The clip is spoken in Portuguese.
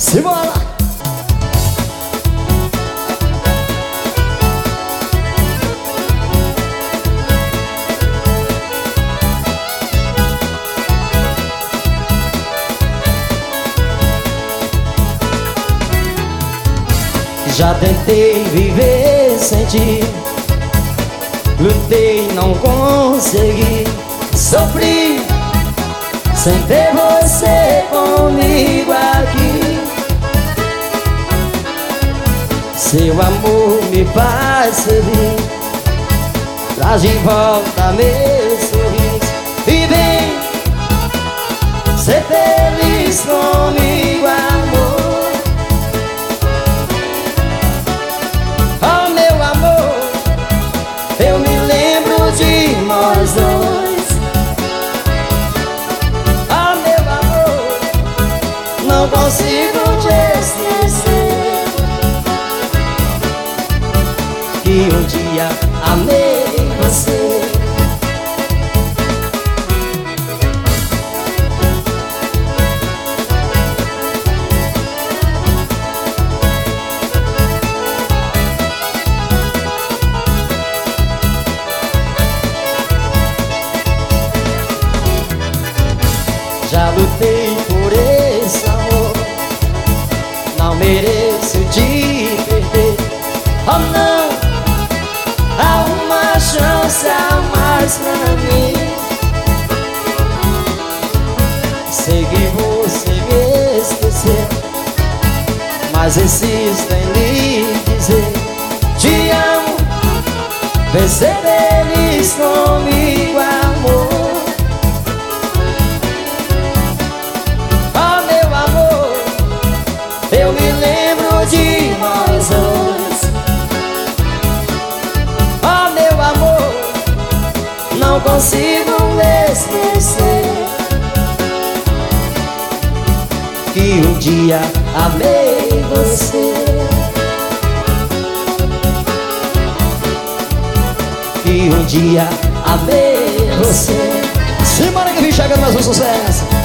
Simbora! Já tentei viver sem ti, lutei, não consegui, sofri sem ter você comigo aqui. Seu amor me faz feliz, traz de volta meu sorriso e vem ser feliz comigo, amor. Oh, meu amor, eu me lembro de nós dois. Oh, meu amor, não consigo te esquecer, que um dia amei você. Já lutei por esse amor, não mereço te perder. Oh não, há uma chance a mais pra mim. Sei que você me esqueceu, mas insisto em lhe dizer: te amo, vem ser feliz comigo, amor. Eu me lembro de nós dois. Oh, meu amor, não consigo me esquecer, que um dia amei você, que um dia amei você. Simbora que vem chegando mais um sucesso.